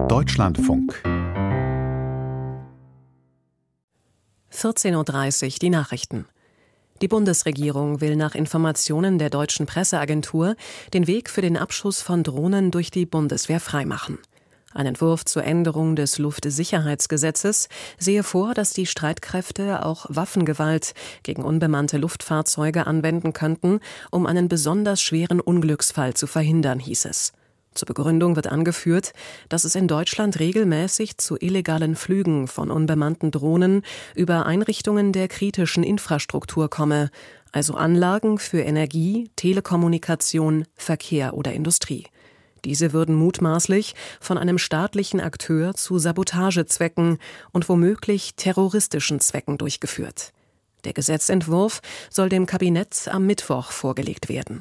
Deutschlandfunk 14:30 Uhr die Nachrichten. Die Bundesregierung will nach Informationen der deutschen Presseagentur den Weg für den Abschuss von Drohnen durch die Bundeswehr freimachen. Ein Entwurf zur Änderung des Luftsicherheitsgesetzes sehe vor, dass die Streitkräfte auch Waffengewalt gegen unbemannte Luftfahrzeuge anwenden könnten, um einen besonders schweren Unglücksfall zu verhindern, hieß es. Zur Begründung wird angeführt, dass es in Deutschland regelmäßig zu illegalen Flügen von unbemannten Drohnen über Einrichtungen der kritischen Infrastruktur komme, also Anlagen für Energie, Telekommunikation, Verkehr oder Industrie. Diese würden mutmaßlich von einem staatlichen Akteur zu Sabotagezwecken und womöglich terroristischen Zwecken durchgeführt. Der Gesetzentwurf soll dem Kabinett am Mittwoch vorgelegt werden.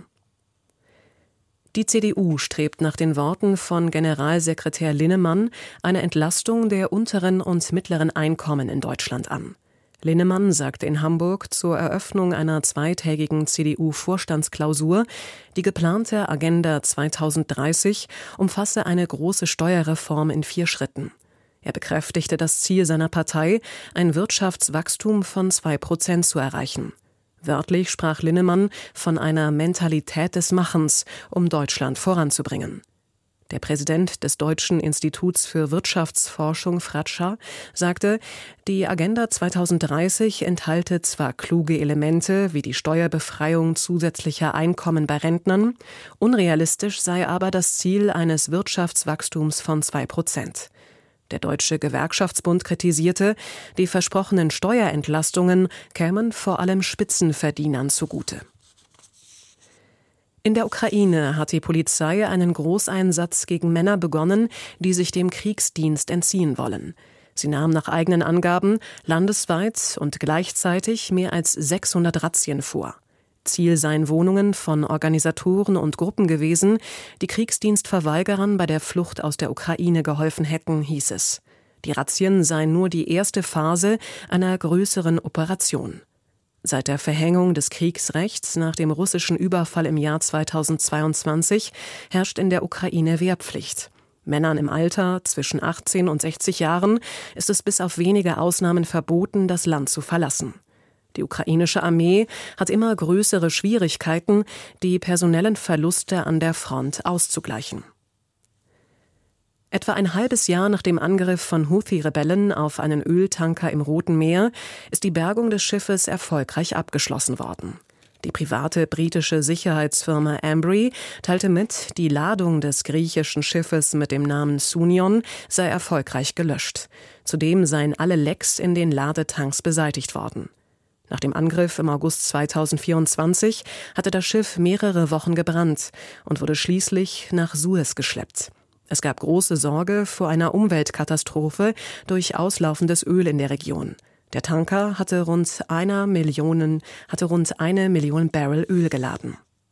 Die CDU strebt nach den Worten von Generalsekretär Linnemann eine Entlastung der unteren und mittleren Einkommen in Deutschland an. Linnemann sagte in Hamburg zur Eröffnung einer zweitägigen CDU-Vorstandsklausur, die geplante Agenda 2030 umfasse eine große Steuerreform in 4 Schritten. Er bekräftigte das Ziel seiner Partei, ein Wirtschaftswachstum von 2% zu erreichen. Wörtlich sprach Linnemann von einer Mentalität des Machens, um Deutschland voranzubringen. Der Präsident des Deutschen Instituts für Wirtschaftsforschung, Fratscher, sagte, die Agenda 2030 enthalte zwar kluge Elemente wie die Steuerbefreiung zusätzlicher Einkommen bei Rentnern, unrealistisch sei aber das Ziel eines Wirtschaftswachstums von 2%. Der Deutsche Gewerkschaftsbund kritisierte, die versprochenen Steuerentlastungen kämen vor allem Spitzenverdienern zugute. In der Ukraine hat die Polizei einen Großeinsatz gegen Männer begonnen, die sich dem Kriegsdienst entziehen wollen. Sie nahm nach eigenen Angaben landesweit und gleichzeitig mehr als 600 Razzien vor. Ziel seien Wohnungen von Organisatoren und Gruppen gewesen, die Kriegsdienstverweigerern bei der Flucht aus der Ukraine geholfen hätten, hieß es. Die Razzien seien nur die erste Phase einer größeren Operation. Seit der Verhängung des Kriegsrechts nach dem russischen Überfall im Jahr 2022 herrscht in der Ukraine Wehrpflicht. Männern im Alter zwischen 18 und 60 Jahren ist es bis auf wenige Ausnahmen verboten, das Land zu verlassen. Die ukrainische Armee hat immer größere Schwierigkeiten, die personellen Verluste an der Front auszugleichen. Etwa ein halbes Jahr nach dem Angriff von Houthi-Rebellen auf einen Öltanker im Roten Meer ist die Bergung des Schiffes erfolgreich abgeschlossen worden. Die private britische Sicherheitsfirma Ambry teilte mit, die Ladung des griechischen Schiffes mit dem Namen Sunion sei erfolgreich gelöscht. Zudem seien alle Lecks in den Ladetanks beseitigt worden. Nach dem Angriff im August 2024 hatte das Schiff mehrere Wochen gebrannt und wurde schließlich nach Suez geschleppt. Es gab große Sorge vor einer Umweltkatastrophe durch auslaufendes Öl in der Region. Der Tanker hatte rund 1 Million Barrel Öl geladen.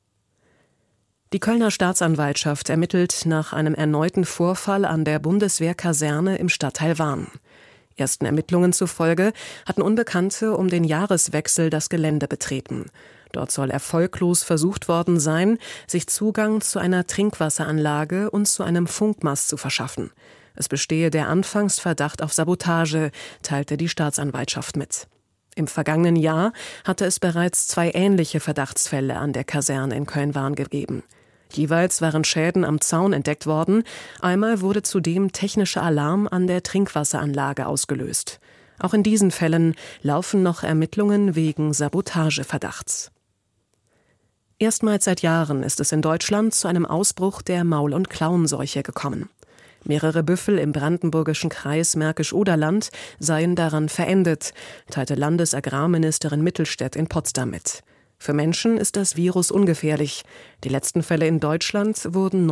Die Kölner Staatsanwaltschaft ermittelt nach einem erneuten Vorfall an der Bundeswehrkaserne im Stadtteil Wahn. Ersten Ermittlungen zufolge hatten Unbekannte um den Jahreswechsel das Gelände betreten. Dort soll erfolglos versucht worden sein, sich Zugang zu einer Trinkwasseranlage und zu einem Funkmast zu verschaffen. Es bestehe der Anfangsverdacht auf Sabotage, teilte die Staatsanwaltschaft mit. Im vergangenen Jahr hatte es bereits 2 ähnliche Verdachtsfälle an der Kaserne in Köln-Wahn gegeben. Jeweils waren Schäden am Zaun entdeckt worden. Einmal wurde zudem technischer Alarm an der Trinkwasseranlage ausgelöst. Auch in diesen Fällen laufen noch Ermittlungen wegen Sabotageverdachts. Erstmals seit Jahren ist es in Deutschland zu einem Ausbruch der Maul- und Klauenseuche gekommen. Mehrere Büffel im brandenburgischen Kreis Märkisch-Oderland seien daran verendet, teilte Landesagrarministerin Mittelstädt in Potsdam mit. Für Menschen ist das Virus ungefährlich. Die letzten Fälle in Deutschland wurden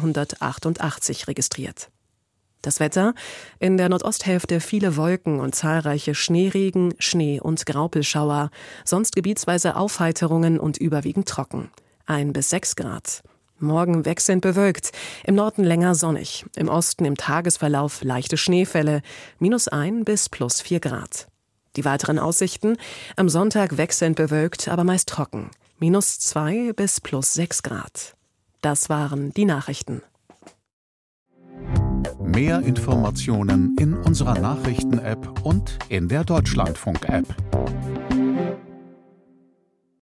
1988 registriert. Das Wetter: in der Nordosthälfte viele Wolken und zahlreiche Schneeregen, Schnee- und Graupelschauer, sonst gebietsweise Aufheiterungen und überwiegend trocken. 1 bis 6 Grad. Morgen wechselnd bewölkt, im Norden länger sonnig, im Osten im Tagesverlauf leichte Schneefälle, -1 bis +4 Grad. Die weiteren Aussichten: am Sonntag wechselnd bewölkt, aber meist trocken, -2 bis +6 Grad. Das waren die Nachrichten. Mehr Informationen in unserer Nachrichten-App und in der Deutschlandfunk-App.